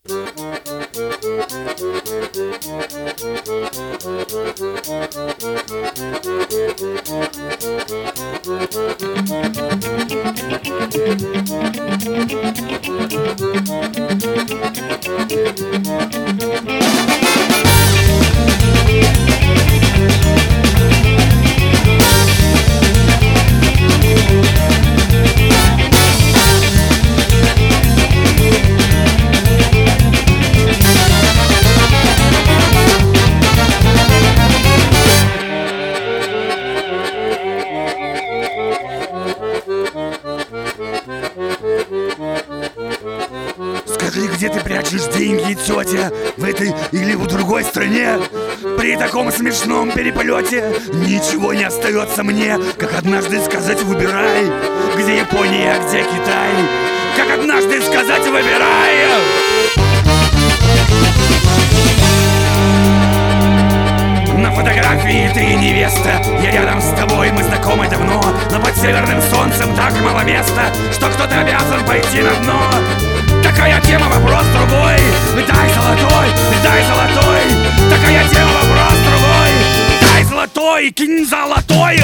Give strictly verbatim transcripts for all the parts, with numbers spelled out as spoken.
Скажи, где ты прячешь деньги, тетя? В этой или в другой стране? При таком смешном переполете ничего не остается мне, как однажды сказать: выбирай, где Япония, а где Китай. Как однажды сказать: выбирай. На фотографии ты невеста, я рядом с тобой, мы знакомы давно. Но под северным солнцем так мало места, что кто-то обязан пойти на дно. Такая тема, вопрос другой. Дай золотой, дай золотой. Такая тема, вопрос другой. Дай золотой, кинь золотой.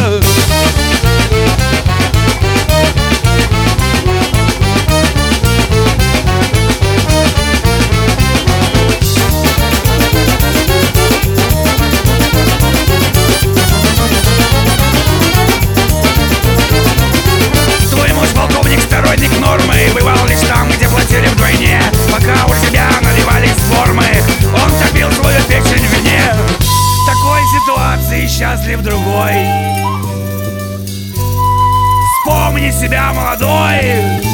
Твой муж полковник, сторонник нормы, бывал лишь там, где платили вдвойне. Пока у себя наливались формы, он топил свою печень в вине. В такой ситуации счастлив другой. Вспомни себя молодой.